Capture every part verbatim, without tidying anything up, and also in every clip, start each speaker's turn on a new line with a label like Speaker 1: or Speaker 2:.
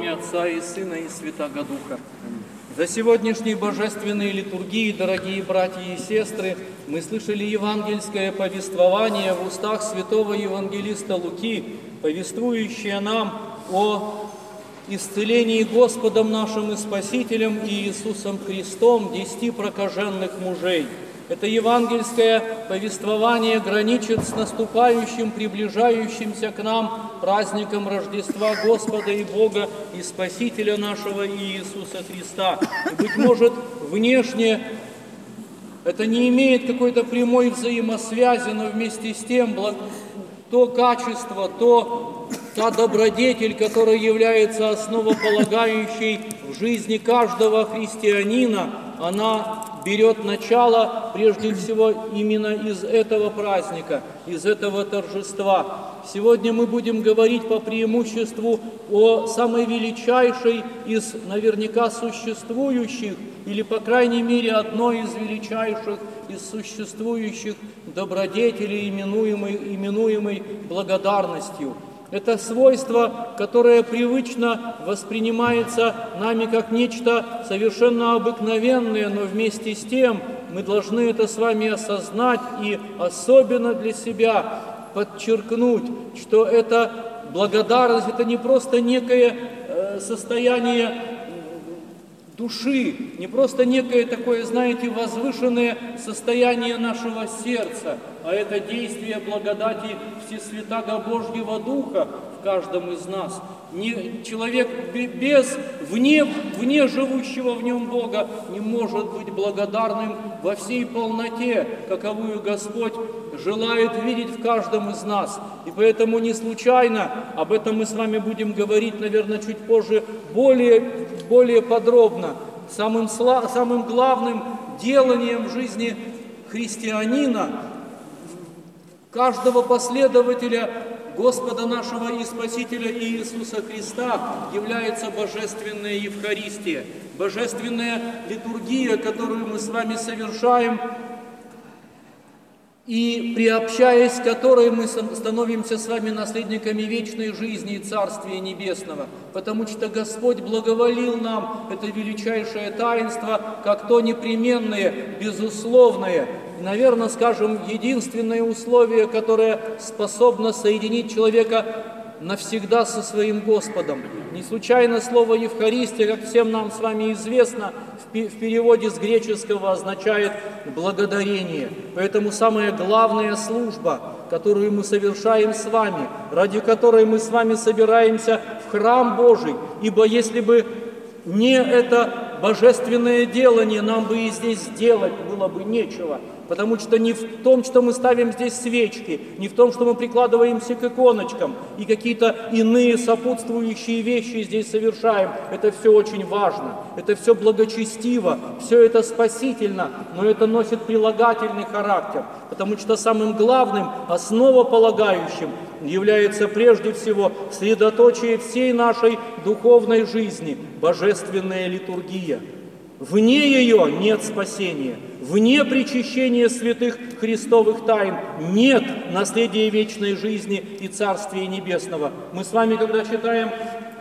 Speaker 1: имя Отца и Сына и Святаго Духа. За сегодняшней божественной литургии, дорогие братья и сестры, мы слышали евангельское повествование в устах святого евангелиста Луки, повествующее нам о исцелении Господом нашим и Спасителем Иисусом Христом десяти прокаженных мужей. Это евангельское повествование граничит с наступающим, приближающимся к нам праздником Рождества Господа и Бога и Спасителя нашего Иисуса Христа. И, быть может, внешне это не имеет какой-то прямой взаимосвязи, но вместе с тем то качество, то, та добродетель, которая является основополагающей в жизни каждого христианина, она берет начало прежде всего именно из этого праздника, из этого торжества. Сегодня мы будем говорить по преимуществу о самой величайшей из наверняка существующих, или по крайней мере одной из величайших из существующих добродетелей, именуемой, именуемой благодарностью. Это свойство, которое привычно воспринимается нами как нечто совершенно обыкновенное, но вместе с тем мы должны это с вами осознать и особенно для себя подчеркнуть, что эта благодарность – это не просто некое состояние души, не просто некое такое, знаете, возвышенное состояние нашего сердца, а это действие благодати Всесвятаго Божьего Духа в каждом из нас. Не, человек без, вне, вне живущего в нем Бога не может быть благодарным во всей полноте, каковую Господь желает видеть в каждом из нас. И поэтому не случайно, об этом мы с вами будем говорить, наверное, чуть позже, более, более подробно. Самым, самым главным деланием в жизни христианина, каждого последователя Господа нашего и Спасителя Иисуса Христа является Божественная Евхаристия, Божественная литургия, которую мы с вами совершаем, и приобщаясь к которой мы становимся с вами наследниками вечной жизни и Царствия Небесного, потому что Господь благоволил нам это величайшее таинство, как то непременное, безусловное, и, наверное, скажем, единственное условие, которое способно соединить человека навсегда со своим Господом. Не случайно слово «Евхаристия», как всем нам с вами известно, в переводе с греческого означает «благодарение». Поэтому самая главная служба, которую мы совершаем с вами, ради которой мы с вами собираемся в храм Божий, ибо если бы не это божественное делание, нам бы и здесь делать было бы нечего. Потому что не в том, что мы ставим здесь свечки, не в том, что мы прикладываемся к иконочкам и какие-то иные сопутствующие вещи здесь совершаем. Это все очень важно, это все благочестиво, все это спасительно, но это носит прилагательный характер. Потому что самым главным, основополагающим является прежде всего средоточие всей нашей духовной жизни – божественная литургия. Вне ее нет спасения, вне причащения святых Христовых тайн нет наследия вечной жизни и Царствия Небесного. Мы с вами, когда читаем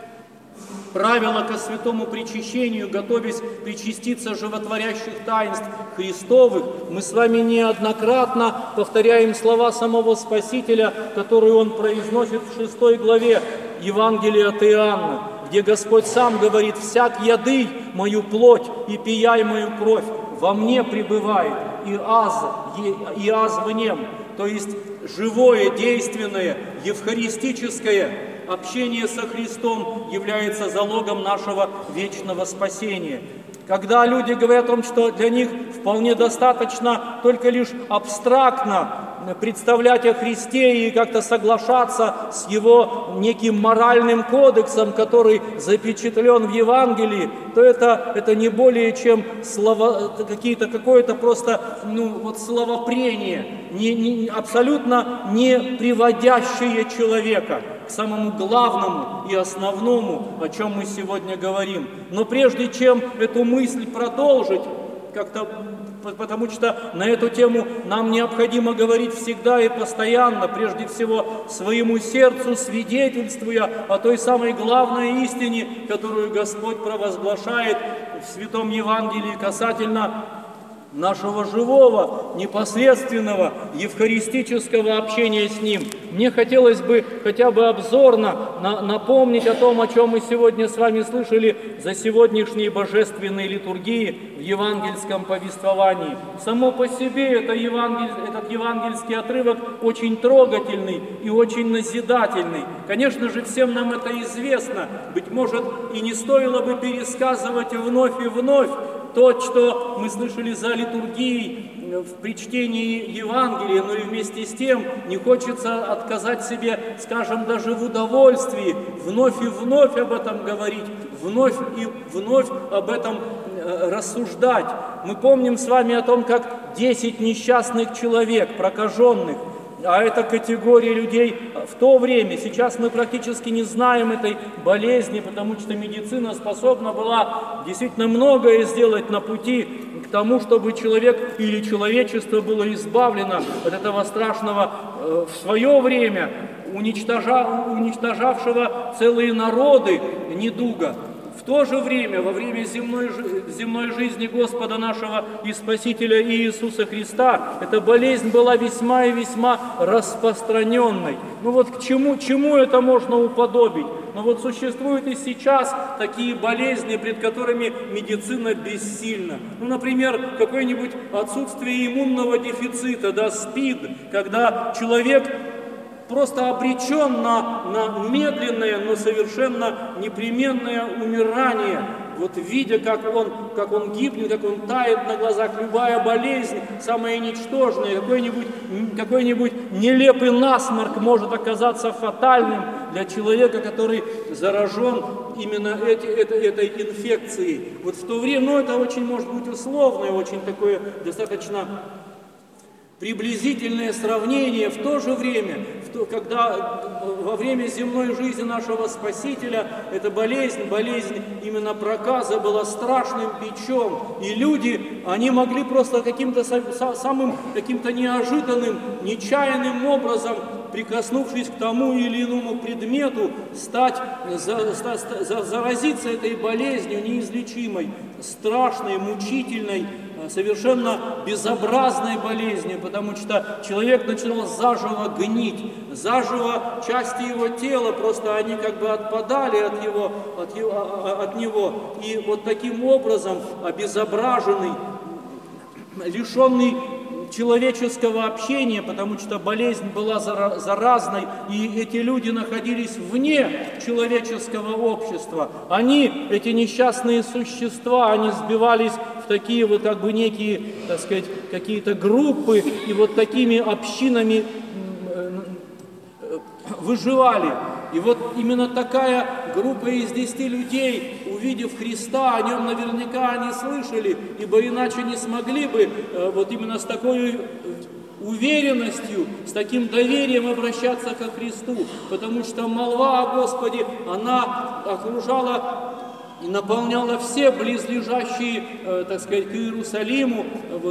Speaker 1: правила ко святому причащению, готовясь причаститься животворящих таинств Христовых, мы с вами неоднократно повторяем слова самого Спасителя, которые он произносит в шестой главе Евангелия от Иоанна, где Господь сам говорит: «Всяк ядый мою плоть и пияй мою кровь, во мне пребывает, и аз, и аз в нем». То есть живое, действенное, евхаристическое общение со Христом является залогом нашего вечного спасения. Когда люди говорят о том, что для них вполне достаточно только лишь абстрактно представлять о Христе и как-то соглашаться с Его неким моральным кодексом, который запечатлен в Евангелии, то это, это не более чем слова, какие-то, какое-то просто ну, вот словопрение, не, не, абсолютно не приводящее человека к самому главному и основному, о чем мы сегодня говорим. Но прежде чем эту мысль продолжить, как-то потому что на эту тему нам необходимо говорить всегда и постоянно, прежде всего своему сердцу, свидетельствуя о той самой главной истине, которую Господь провозглашает в Святом Евангелии касательно нашего живого, непосредственного, евхаристического общения с Ним. Мне хотелось бы хотя бы обзорно на, напомнить о том, о чем мы сегодня с вами слышали за сегодняшней божественной литургии в евангельском повествовании. Само по себе это евангель, этот евангельский отрывок очень трогательный и очень назидательный. Конечно же, всем нам это известно. Быть может, и не стоило бы пересказывать вновь и вновь то, что мы слышали за литургией при чтении Евангелия, но и вместе с тем не хочется отказать себе, скажем, даже в удовольствии вновь и вновь об этом говорить, вновь и вновь об этом рассуждать. Мы помним с вами о том, как десять несчастных человек, прокаженных, а это категория людей в то время. Сейчас мы практически не знаем этой болезни, потому что медицина способна была действительно многое сделать на пути к тому, чтобы человек или человечество было избавлено от этого страшного э, в свое время уничтожа, уничтожавшего целые народы недуга. В то же время, во время земной, земной жизни Господа нашего и Спасителя Иисуса Христа, эта болезнь была весьма и весьма распространенной. Ну вот к чему, чему это можно уподобить? Но вот существуют и сейчас такие болезни, пред которыми медицина бессильна. Ну, например, какое-нибудь отсутствие иммунного дефицита, да, СПИД, когда человек просто обречен на, на медленное, но совершенно непременное умирание. Вот видя, как он, как он гибнет, как он тает на глазах, любая болезнь, самая ничтожная, какой-нибудь, какой-нибудь нелепый насморк может оказаться фатальным для человека, который заражен именно эти, это, этой инфекцией. Вот в то время, ну это очень может быть условное, очень такое достаточно приблизительное сравнение. В то же время, в то, когда во время земной жизни нашего Спасителя эта болезнь, болезнь именно проказа была страшным бичом, и люди, они могли просто каким-то самым, каким-то неожиданным, нечаянным образом, прикоснувшись к тому или иному предмету, стать, за, за, заразиться этой болезнью неизлечимой, страшной, мучительной, совершенно безобразной болезнью, потому что человек начинал заживо гнить, заживо части его тела, просто они как бы отпадали от, его, от, его, от него, и вот таким образом обезображенный, лишенный человеческого общения, потому что болезнь была заразной, и эти люди находились вне человеческого общества. Они, эти несчастные существа, они сбивались в такие вот как бы некие, так сказать, какие-то группы, и вот такими общинами выживали. И вот именно такая группа из десяти людей, увидев Христа, о нем наверняка они слышали, ибо иначе не смогли бы вот именно с такой уверенностью, с таким доверием обращаться ко Христу, потому что молва о Господе, она окружала и наполняла все близлежащие, так сказать, к Иерусалиму, вот,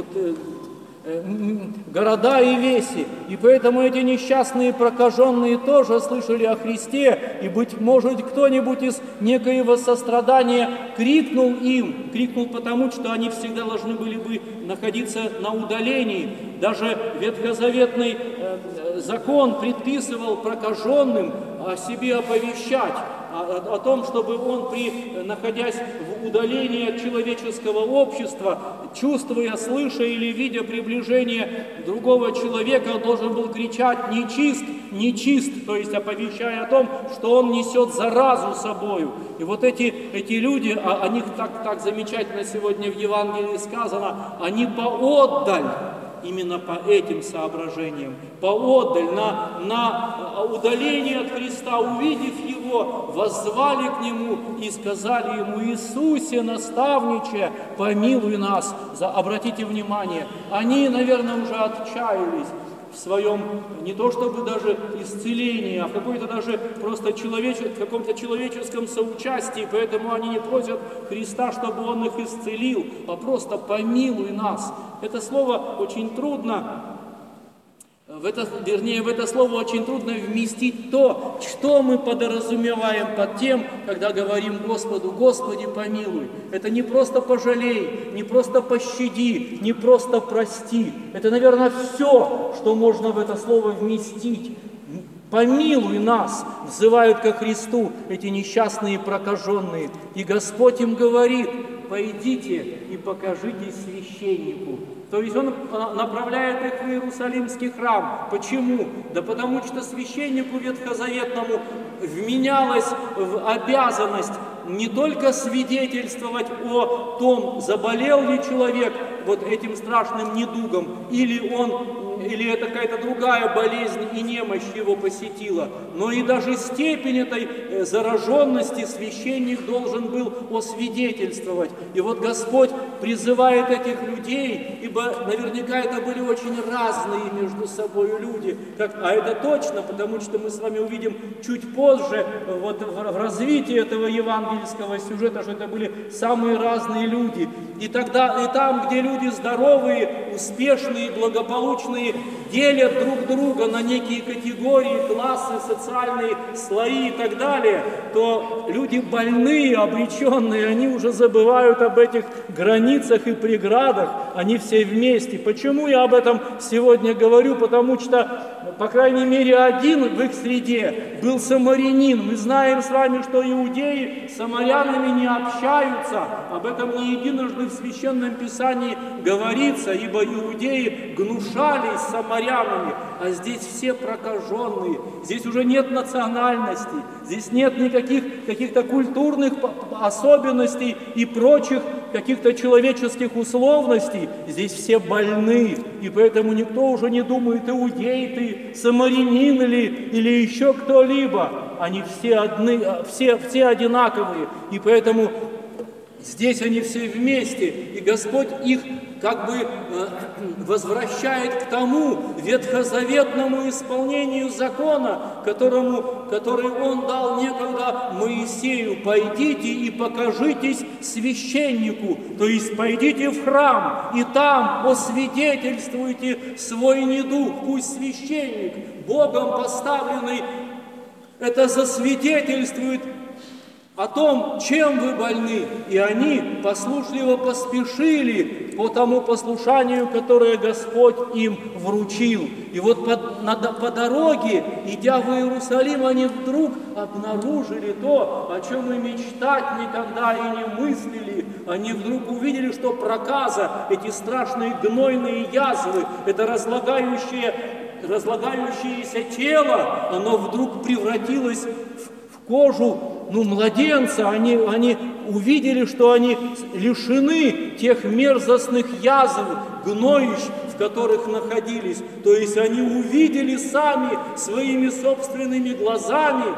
Speaker 1: города и веси. И поэтому эти несчастные прокаженные тоже слышали о Христе, и, быть может, кто-нибудь из некоего сострадания крикнул им, крикнул потому, что они всегда должны были бы находиться на удалении. Даже ветхозаветный закон предписывал прокаженным о себе оповещать, О, о том, чтобы он, при, находясь в удалении от человеческого общества, чувствуя, слыша или видя приближение другого человека, должен был кричать «нечист, нечист», то есть оповещая о том, что он несет заразу собою. И вот эти, эти люди, о, о них так, так замечательно сегодня в Евангелии сказано, они поотдаль, именно по этим соображениям, поотдаль, на, на удаление от Христа, увидев Его, воззвали к Нему и сказали Ему: «Иисусе, наставниче, помилуй нас». За, обратите внимание, они, наверное, уже отчаялись. в своем, не то чтобы даже исцелении, а в какой-то даже просто человеч... в каком-то человеческом соучастии, поэтому они не просят Христа, чтобы Он их исцелил, а просто помилуй нас. Это слово очень трудно, в это, вернее, в это слово очень трудно вместить то, что мы подразумеваем под тем, когда говорим Господу: Господи, помилуй. Это не просто пожалей, не просто пощади, не просто прости. Это, наверное, все, что можно в это слово вместить. Помилуй нас, взывают ко Христу эти несчастные прокаженные. И Господь им говорит: пойдите и покажитесь священнику. То есть Он направляет их в Иерусалимский храм. Почему? Да потому что священнику ветхозаветному вменялась в обязанность не только свидетельствовать о том, заболел ли человек вот этим страшным недугом, или он, или это какая-то другая болезнь и немощь его посетила, но и даже степень этой зараженности священник должен был освидетельствовать. И вот Господь призывает этих людей, ибо наверняка это были очень разные между собой люди, как, а это точно, потому что мы с вами увидим чуть позже вот в, в развитии этого евангельского сюжета, что это были самые разные люди. И тогда, и там, где люди здоровые, успешные, благополучные, делят друг друга на некие категории, классы, социальные слои и так далее, то люди больные, обреченные, они уже забывают об этих границах и преградах, они все вместе. Почему я об этом сегодня говорю? Потому что, по крайней мере, один в их среде был самарянин. Мы знаем с вами, что иудеи с самарянами не общаются. Об этом не единожды в Священном Писании говорится, ибо иудеи гнушались самарянами, а здесь все прокаженные. Здесь уже нет национальности, здесь нет никаких каких-то культурных особенностей и прочих каких-то человеческих условностей. Здесь все больны, и поэтому никто уже не думает, иудей ты, самарянин или, или еще кто-либо. Они все, одни, все, все одинаковые, и поэтому здесь они все вместе, и Господь их как бы возвращает к тому ветхозаветному исполнению закона, которому, который Он дал некогда Моисею: пойдите и покажитесь священнику, то есть пойдите в храм и там освидетельствуйте свой недуг. Пусть священник, Богом поставленный, это засвидетельствует о том, чем вы больны. И они послушливо поспешили по тому послушанию, которое Господь им вручил. И вот по, на, по дороге, идя в Иерусалим, они вдруг обнаружили то, о чем и мечтать никогда и не мыслили. Они вдруг увидели, что проказа, эти страшные гнойные язвы, это разлагающее, разлагающееся тело, оно вдруг превратилось в кожу, ну, младенца. Они, они увидели, что они лишены тех мерзостных язв, гноищ, в которых находились. То есть они увидели сами своими собственными глазами,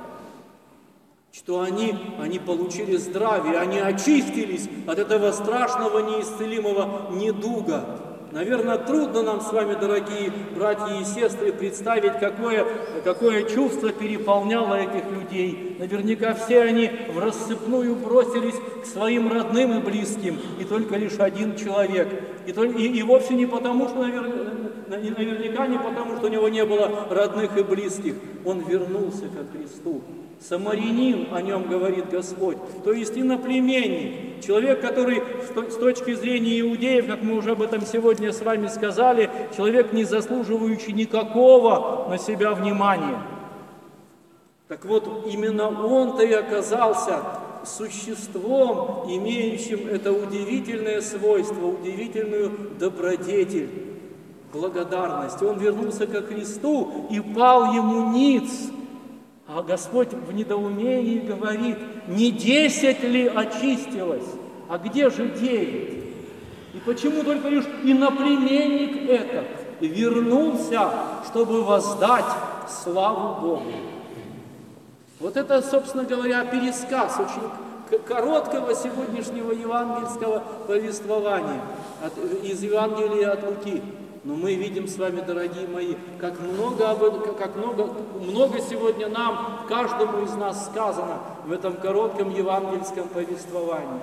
Speaker 1: что они, они получили здравие, они очистились от этого страшного неисцелимого недуга. Наверное, трудно нам с вами, дорогие братья и сестры, представить, какое, какое чувство переполняло этих людей. Наверняка все они в рассыпную бросились к своим родным и близким, и только лишь один человек. И, и, и вовсе не потому, что, наверняка не потому, что у него не было родных и близких. Он вернулся ко Христу. Самарянин, о нем говорит Господь, то есть иноплеменник, человек, который с точки зрения иудеев, как мы уже об этом сегодня с вами сказали, человек, не заслуживающий никакого на себя внимания. Так вот, именно он-то и оказался существом, имеющим это удивительное свойство, удивительную добродетель, благодарность. Он вернулся ко Христу и пал ему ниц. А Господь в недоумении говорит: не десять ли очистилось, а где же девять? И почему только лишь иноплеменник этот вернулся, чтобы воздать славу Богу? Вот это, собственно говоря, пересказ очень короткого сегодняшнего евангельского повествования от, из Евангелия от Луки. Но мы видим с вами, дорогие мои, как много, об этом, как много, много сегодня нам, каждому из нас сказано в этом коротком евангельском повествовании.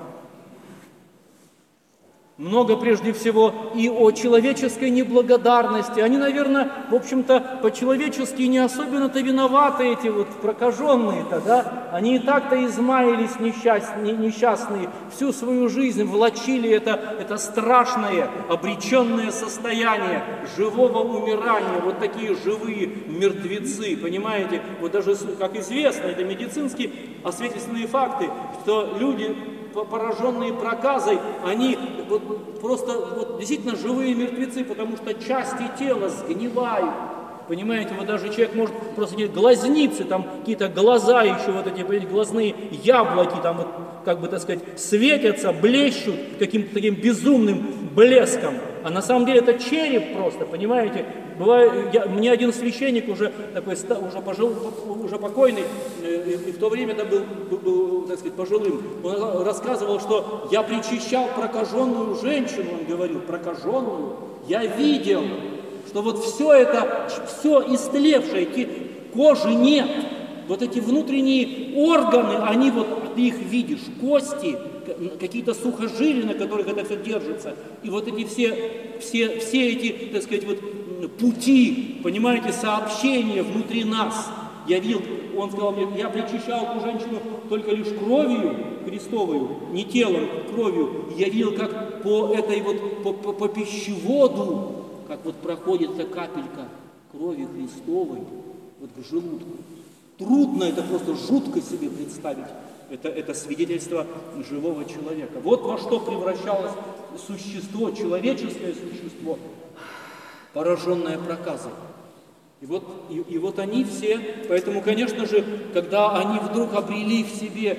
Speaker 1: Много прежде всего и о человеческой неблагодарности. Они, наверное, в общем-то, по-человечески не особенно-то виноваты, эти вот прокаженные-то, да? Они и так-то измаялись несчастные, несчастные, всю свою жизнь влачили это, это страшное, обреченное состояние живого умирания. Вот такие живые мертвецы, понимаете? Вот даже, как известно, это медицинские освидетельственные факты, что люди, пораженные проказой, они вот просто вот действительно живые мертвецы, потому что части тела сгнивают. Понимаете, вот даже человек может просто иметь глазницы, там какие-то глаза еще, вот эти, эти глазные яблоки, там вот, как бы, так сказать, светятся, блещут каким-то таким безумным блеском. А на самом деле это череп просто, понимаете? Бывает, я, мне один священник уже такой, уже, пожил, уже покойный, и, и в то время это был, был, был, так сказать, пожилым, он рассказывал, что я причащал прокаженную женщину, он говорил, прокаженную, я видел, что вот все это, все истлевшее, кожи нет, вот эти внутренние органы, они вот, ты их видишь, кости, какие-то сухожилия, на которых это все держится, и вот эти все, все, все эти, так сказать, вот пути, понимаете, сообщения внутри нас. Я видел, он сказал мне, я причащал эту женщину только лишь кровью Христовую, не телом, кровью. Я видел, как по этой вот, по, по, по пищеводу, как вот проходит эта капелька крови Христовой вот к желудку. Трудно это просто жутко себе представить. Это, это свидетельство живого человека. Вот во что превращалось существо, человеческое существо, пораженное проказой. И вот, и, и вот они все, поэтому, конечно же, когда они вдруг обрели в себе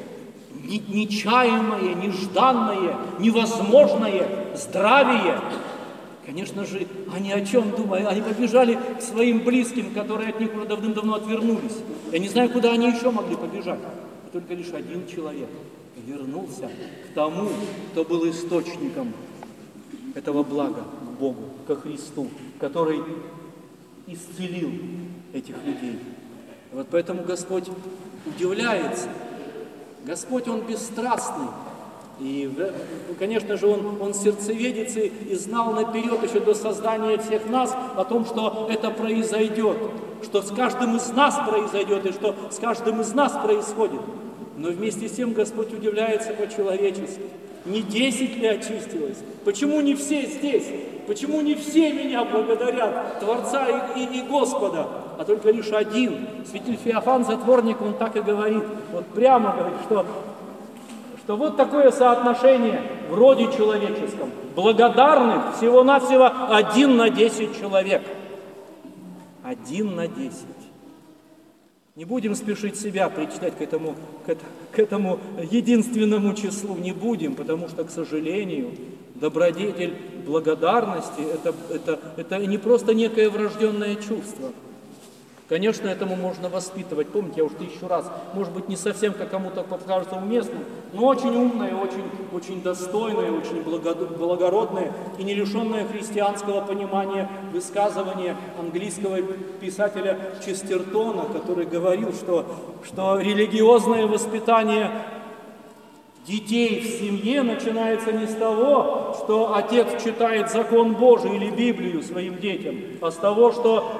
Speaker 1: нечаянное, нежданное, невозможное здравие, конечно же, они о чем думают? Они побежали к своим близким, которые от них уже давным-давно отвернулись. Я не знаю, куда они еще могли побежать. И только лишь один человек вернулся к тому, кто был источником этого блага, к Богу, ко Христу, который исцелил этих людей. И вот поэтому Господь удивляется. Господь, Он бесстрастный. И, конечно же, он, он сердцеведец и, и знал наперед, еще до создания всех нас, о том, что это произойдет, что с каждым из нас произойдет, и что с каждым из нас происходит. Но вместе с тем Господь удивляется по-человечески. Не десять ли очистилось? Почему не все здесь? Почему не все меня благодарят, Творца и, и, и Господа, а только лишь один? Святитель Феофан Затворник, он так и говорит, вот прямо говорит, что... что вот такое соотношение в роде человеческом. Благодарных всего-навсего один на десять человек. Один на десять. Не будем спешить себя причислять к этому, к, к этому единственному числу. Не будем, потому что, к сожалению, добродетель благодарности это, это, это не просто некое врожденное чувство. Конечно, этому можно воспитывать. Помните, я уже тысячу раз, может быть, не совсем как кому-то покажется уместным, но очень умное, очень, очень достойное, очень благородное и не лишенное христианского понимания высказывание английского писателя Честертона, который говорил, что, что религиозное воспитание детей в семье начинается не с того, что отец читает закон Божий или Библию своим детям, а с того, что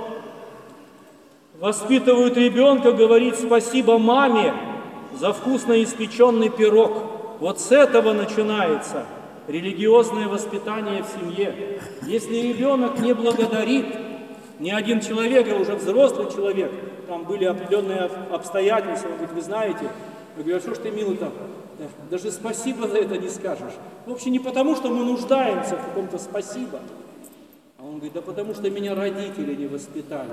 Speaker 1: воспитывают ребенка говорить спасибо маме за вкусно испеченный пирог. Вот с этого начинается религиозное воспитание в семье. Если ребенок не благодарит, ни один человек, а уже взрослый человек, там были определенные обстоятельства, вы, вы знаете, вы говорите, что ж ты, милый, там, даже спасибо за это не скажешь. Вообще не потому, что мы нуждаемся в каком-то спасибо, а он говорит, да потому что меня родители не воспитали.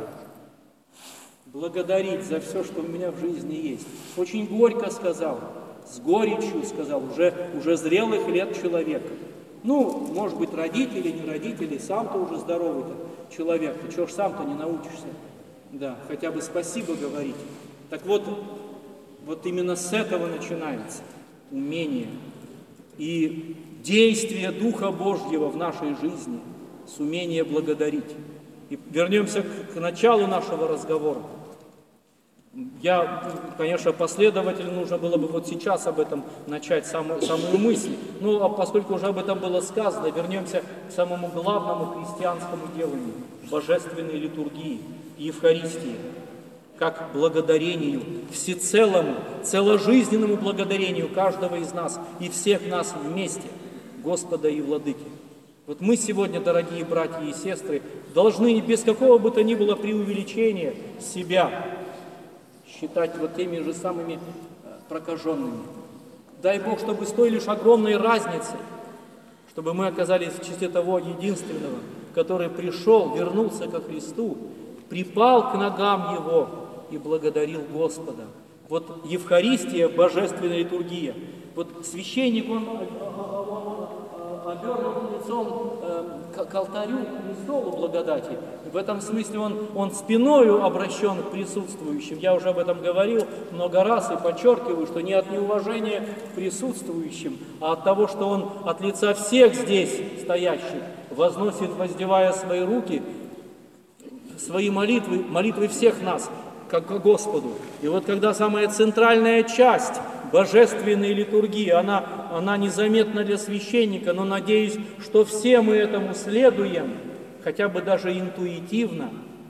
Speaker 1: Благодарить за все, что у меня в жизни есть. Очень горько сказал, с горечью сказал, уже, уже зрелых лет человек. Ну, может быть, родители, не родители, сам-то уже здоровый-то человек, ты чего ж сам-то не научишься? Да, хотя бы спасибо говорить. Так вот, вот именно с этого начинается умение и действие Духа Божьего в нашей жизни. с умения благодарить. И вернемся к, к началу нашего разговора. Я, конечно, последовательно нужно было бы вот сейчас об этом начать самую, самую мысль. Ну, а поскольку уже об этом было сказано, вернемся к самому главному христианскому деланию – божественной литургии, Евхаристии, как благодарению, всецелому, целожизненному благодарению каждого из нас и всех нас вместе, Господа и Владыки. Вот мы сегодня, дорогие братья и сестры, должны без какого бы то ни было преувеличения себя считать вот теми же самыми прокаженными. Дай Бог, чтобы с той лишь огромной разницей, чтобы мы оказались в числе того единственного, который пришел, вернулся ко Христу, припал к ногам Его и благодарил Господа. Вот Евхаристия, божественная литургия. Вот священник, он, он обернут лицом э, к алтарю, к престолу благодати. В этом смысле он, он спиною обращен к присутствующим. Я уже об этом говорил много раз и подчеркиваю, что не от неуважения к присутствующим, а от того, что он от лица всех здесь стоящих возносит, воздевая свои руки, свои молитвы, молитвы всех нас, как к Господу. И вот когда самая центральная часть божественной литургии, она, она незаметна для священника, но надеюсь, что все мы этому следуем, хотя бы даже интуитивно,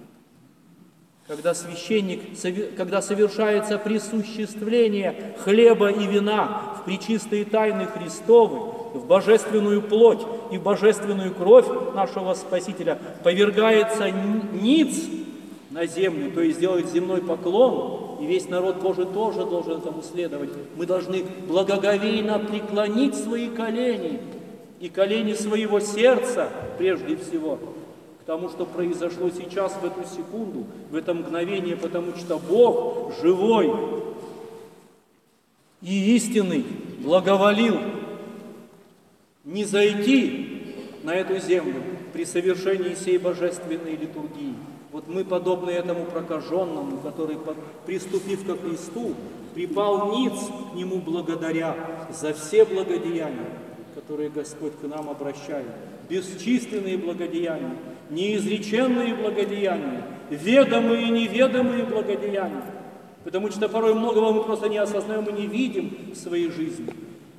Speaker 1: когда священник, когда совершается присуществление хлеба и вина в пречистые тайны Христовы, в божественную плоть и божественную кровь нашего Спасителя, повергается ниц на землю, то есть делает земной поклон, и весь народ Божий тоже должен этому следовать. Мы должны благоговейно преклонить свои колени и колени своего сердца прежде всего к тому, что произошло сейчас, в эту секунду, в это мгновение, потому что Бог живой и истинный благоволил не зайти на эту землю при совершении сей божественной литургии. Вот мы подобны этому прокаженному, который, приступив ко Христу, припал ниц к Нему благодаря за все благодеяния, которые Господь к нам обращает. Бесчисленные благодеяния, неизреченные благодеяния, ведомые и неведомые благодеяния. Потому что порой многого мы просто не осознаем и не видим в своей жизни.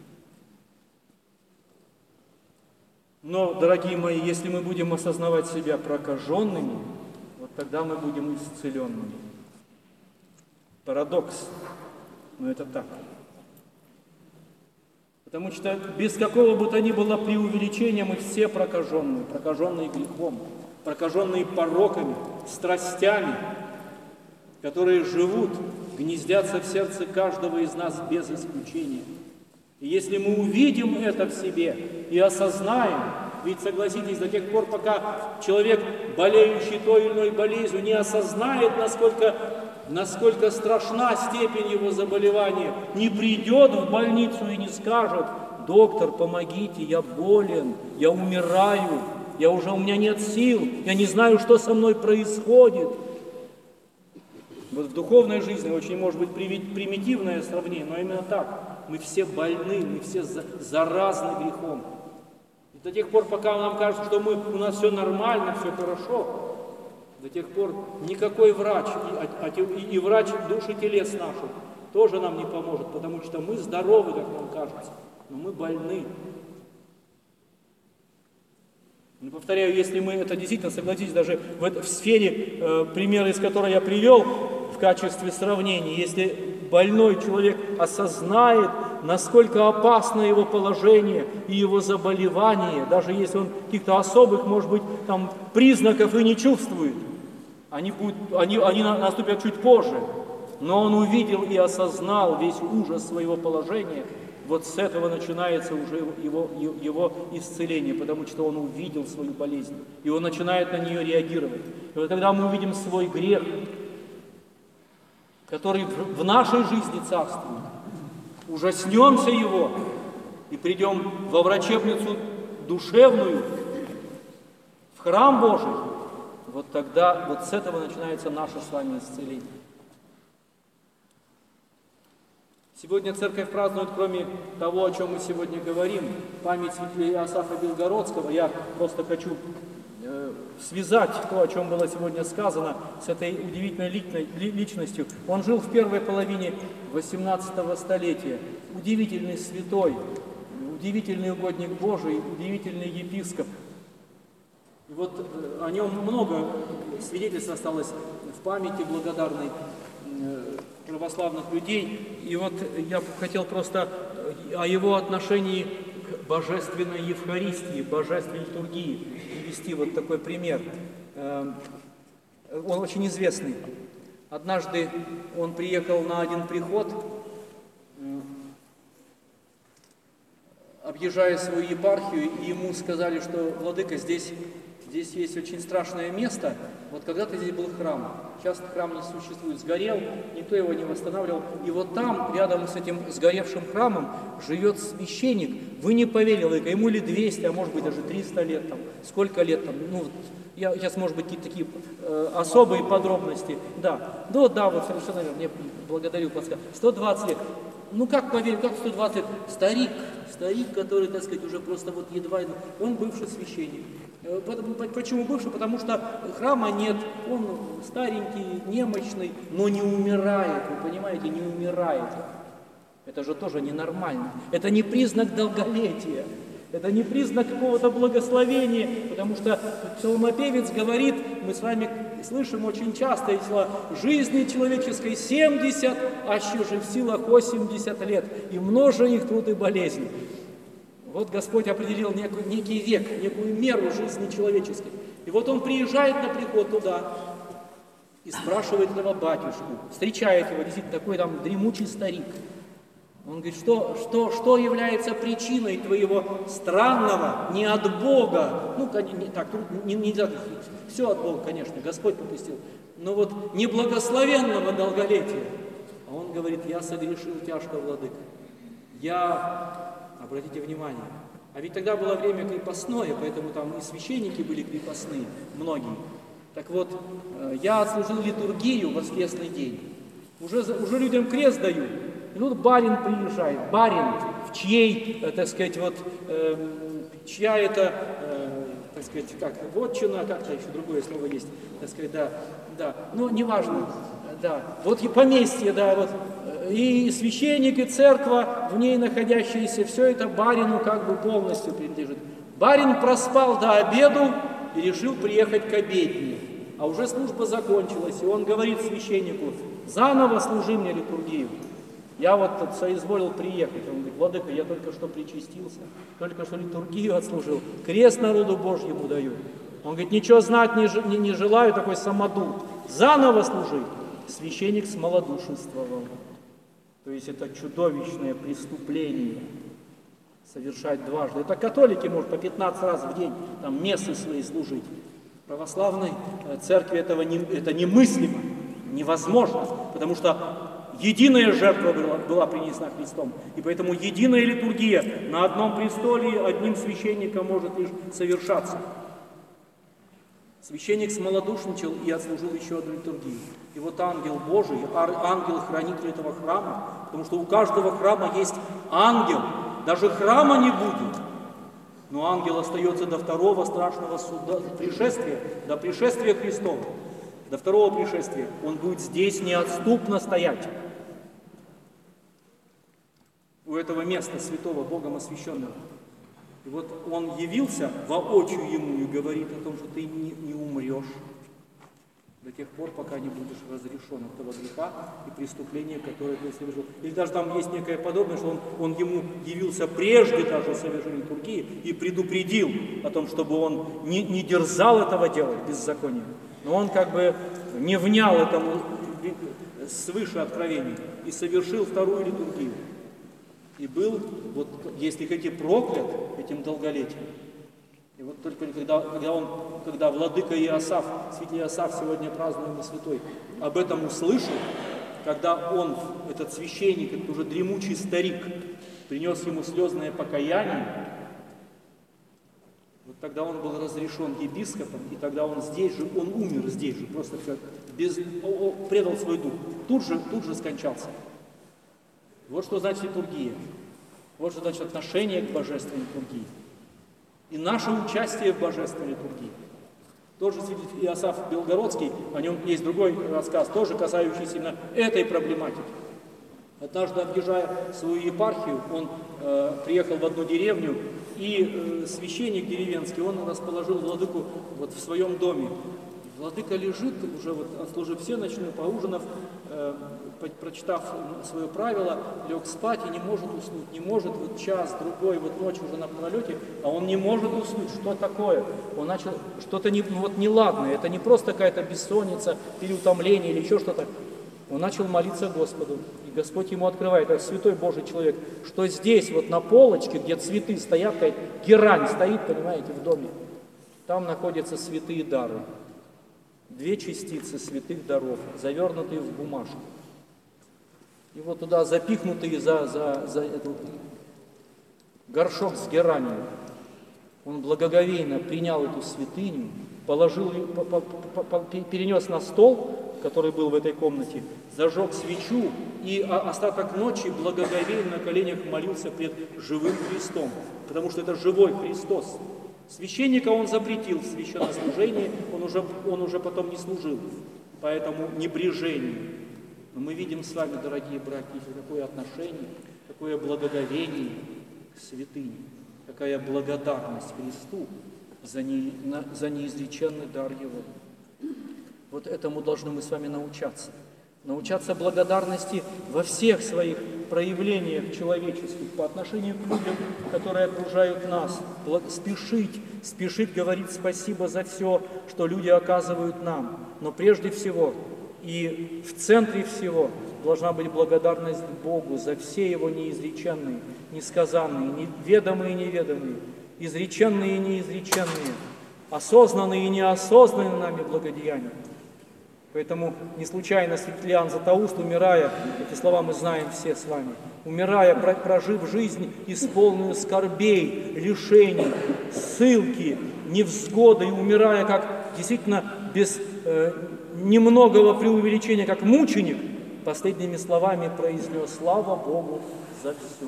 Speaker 1: Но, дорогие мои, если мы будем осознавать себя прокаженными, вот тогда мы будем исцеленными. Парадокс, но это так. Потому что без какого бы то ни было преувеличения мы все прокаженные, прокаженные грехом, прокаженные пороками, страстями, которые живут, гнездятся в сердце каждого из нас без исключения. И если мы увидим это в себе и осознаем, ведь согласитесь, до тех пор, пока человек, болеющий той или иной болезнью, не осознает, насколько, насколько страшна степень его заболевания, не придет в больницу и не скажет: доктор, помогите, я болен, я умираю, я уже, у меня нет сил, я не знаю, что со мной происходит. Вот в духовной жизни очень может быть примитивное сравнение, но именно так. Мы все больны, мы все заразны грехом. И до тех пор, пока нам кажется, что мы, у нас все нормально, все хорошо, до тех пор никакой врач, и, и, и врач души телес наших тоже нам не поможет, потому что мы здоровы, как нам кажется, но мы больны. Но, повторяю, если мы это действительно, согласитесь, даже в, это, в сфере, э, примера, из которой я привел в качестве сравнения, если больной человек осознает, насколько опасно его положение и его заболевание, даже если он каких-то особых, может быть, там, признаков и не чувствует, они, будут, они, они наступят чуть позже, но он увидел и осознал весь ужас своего положения, вот с этого начинается уже его, его, его исцеление, потому что он увидел свою болезнь, и он начинает на нее реагировать. И вот когда мы увидим свой грех, который в нашей жизни царствует, ужаснемся его и придем во врачебницу душевную, в храм Божий, вот тогда, вот с этого начинается наше с вами исцеление. Сегодня церковь празднует, кроме того, о чем мы сегодня говорим, память святителя Иосафа Белгородского. Я просто хочу связать то, о чем было сегодня сказано, с этой удивительной личностью. Он жил в первой половине восемнадцатого столетия. Удивительный святой, удивительный угодник Божий, удивительный епископ. И вот о нем много свидетельств осталось в памяти благодарной православных людей. И вот я хотел просто о его отношении к божественной Евхаристии, божественной литургии привести вот такой пример. Он очень известный. Однажды он приехал на один приход, объезжая свою епархию, и ему сказали, что, владыка, здесь, здесь есть очень страшное место. Вот когда-то здесь был храм. Сейчас храм не существует, сгорел, никто его не восстанавливал. И вот там, рядом с этим сгоревшим храмом, живет священник. Вы не поверили, владыка, ему ли двести, а может быть даже триста лет, там, сколько лет там, ну, я сейчас, может быть, какие-то такие э, особые подробности. Да, да, да, вот совершенно верно, я благодарю, подсказал. сто двадцать лет. Ну как поверить, как сто двадцать лет? Старик, старик, который, так сказать, уже просто вот едва, он бывший священник. Почему бывший? Потому что храма нет, он старенький, немощный, но не умирает, вы понимаете, не умирает. Это же тоже ненормально. Это не признак долголетия. Это не признак какого-то благословения, потому что псалмопевец говорит, мы с вами слышим очень часто эти слова, жизни человеческой семьдесят, а еще же в силах восемьдесят лет, и множе их труд и болезнь. Вот Господь определил некий, некий век, некую меру жизни человеческой. И вот он приезжает на приход туда и спрашивает этого батюшку, встречает его, действительно, такой там дремучий старик. Он говорит, что, что, что является причиной твоего странного, не от Бога, ну, не, так, не, нельзя, все от Бога, конечно, Господь попустил, но вот неблагословенного долголетия. А он говорит, я согрешил тяжко, владыка. Я, обратите внимание, а ведь тогда было время крепостное, поэтому там и священники были крепостные, многие. Так вот, я отслужил литургию в воскресный день, уже, уже людям крест даю. И тут барин приезжает, барин, в чьей, так сказать, вот, э, чья это, э, так сказать, как, вотчина, как-то еще другое слово есть, так сказать, да, да, ну, неважно, да, вот и поместье, да, вот, и священник, и церковь, в ней находящиеся, все это барину как бы полностью принадлежит. Барин проспал до обеду и решил приехать к обедне, а уже служба закончилась, и он говорит священнику, заново служи мне литургию. Я вот соизволил приехать. Он говорит, владыка, я только что причастился, только что литургию отслужил, крест народу Божьему даю. Он говорит, ничего знать не, не, не желаю, такой самодур. Заново служи. Священник смолодушествовал. То есть это чудовищное преступление совершать дважды. Это католики, может, по пятнадцать раз в день там мессы свои служить. В православной церкви этого не, это немыслимо, невозможно, потому что единая жертва была, была принесена Христом, и поэтому единая литургия на одном престоле одним священником может лишь совершаться. Священник смолодушничал и отслужил еще одну литургию. И вот ангел Божий, ангел-хранитель этого храма, потому что у каждого храма есть ангел, даже храма не будет, но ангел остается до второго страшного суда, пришествия, до пришествия Христова. До второго пришествия он будет здесь неотступно стоять. У этого места святого, Богом освященного. И вот он явился воочию ему и говорит о том, что ты не, не умрешь до тех пор, пока не будешь разрешен от того греха и преступления, которое ты совершил. Или даже там есть некое подобное, что он, он ему явился прежде даже совершения литургии и предупредил о том, чтобы он не, не дерзал этого делать, беззакония. Но он как бы не внял этому свыше откровений и совершил вторую литургию. И был, вот, если хотите, проклят этим долголетием. И вот только когда, когда, он, когда владыка Иосаф, святый Иосаф, сегодня празднуемый святой, об этом услышал, когда он, этот священник, этот уже дремучий старик, принес ему слезное покаяние, вот тогда он был разрешен епископом, и тогда он здесь же, он умер здесь же, просто все, без, о, о, предал свой дух, тут же, тут же скончался. Вот что значит литургия, вот что значит отношение к божественной литургии и наше участие в божественной литургии. Тоже святитель Иосаф Белгородский, о нем есть другой рассказ, тоже касающийся именно этой проблематики. Однажды, объезжая свою епархию, он э, приехал в одну деревню, и э, священник деревенский, он расположил владыку вот в своем доме. Владыка лежит, уже вот отслужив все ночную, поужинав, э, прочитав свое правило, лег спать и не может уснуть, не может, вот час, другой, вот ночь уже на пролете, а он не может уснуть. Что такое? Он начал, что-то не, вот неладное, это не просто какая-то бессонница, переутомление или еще что-то. Он начал молиться Господу, и Господь ему открывает, как святой Божий человек, что здесь вот на полочке, где цветы стоят, какая-то герань стоит, понимаете, в доме, там находятся святые дары. Две частицы святых даров, завернутые в бумажку. И вот туда запихнутые за, за, за эту горшок с геранью. Он благоговейно принял эту святыню, положил ее, перенес на стол, который был в этой комнате, зажег свечу и остаток ночи благоговейно на коленях молился пред живым Христом, потому что это живой Христос. Священника он запретил в священнослужении, он уже, он уже потом не служил, поэтому небрежение. Но мы видим с вами, дорогие братья, какое отношение, какое благоговение к святыне, какая благодарность Христу за, не, на, за неизреченный дар Его. Вот этому должны мы с вами научаться. Научаться благодарности во всех своих проявлениях человеческих по отношению к людям, которые окружают нас. Спешить, спешить говорить спасибо за все, что люди оказывают нам. Но прежде всего и в центре всего должна быть благодарность Богу за все Его неизреченные, несказанные, ведомые и неведомые, изреченные и неизреченные, осознанные и неосознанные нами благодеяния. Поэтому не случайно святитель Иоанн Златоуст, умирая, эти слова мы знаем все с вами, умирая, прожив жизнь исполненную скорбей, лишений, ссылки, невзгоды, и умирая как действительно без э, немногого преувеличения, как мученик, последними словами произнес: «Слава Богу за все».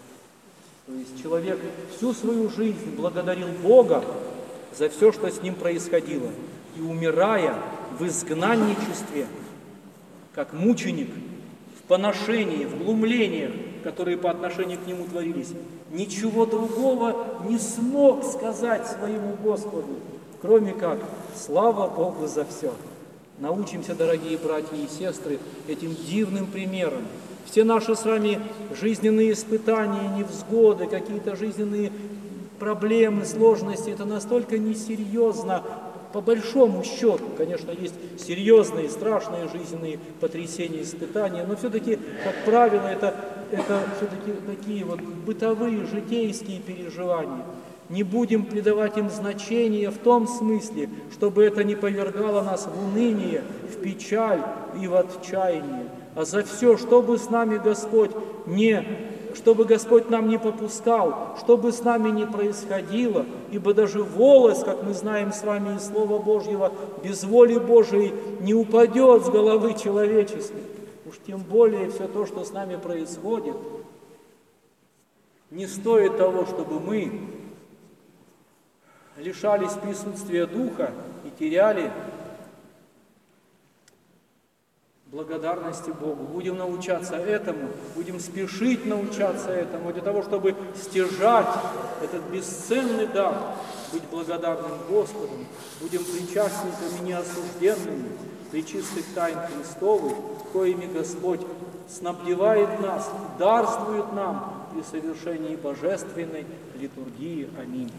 Speaker 1: То есть человек всю свою жизнь благодарил Бога за все, что с ним происходило, и умирая в изгнанничестве, как мученик, в поношении, в глумлениях, которые по отношению к нему творились, ничего другого не смог сказать своему Господу, кроме как «Слава Богу за все». Научимся, дорогие братья и сестры, этим дивным примером. Все наши с вами жизненные испытания, невзгоды, какие-то жизненные проблемы, сложности, это настолько несерьезно. По большому счету, конечно, есть серьезные, страшные жизненные потрясения, испытания, но все-таки, как правило, это, это все-таки такие вот бытовые, житейские переживания. Не будем придавать им значения в том смысле, чтобы это не повергало нас в уныние, в печаль и в отчаяние. А за все, что бы с нами Господь не чтобы Господь нам не попускал, что бы с нами ни происходило, ибо даже волос, как мы знаем с вами из Слова Божьего, без воли Божией не упадет с головы человеческой. Уж тем более все то, что с нами происходит, не стоит того, чтобы мы лишались присутствия Духа и теряли благодарности Богу. Будем научаться этому, будем спешить научаться этому, для того, чтобы стяжать этот бесценный дар, быть благодарным Господу, будем причастниками неосужденными пречистых тайн Христовых, коими Господь снабдевает нас, дарствует нам при совершении божественной литургии. Аминь.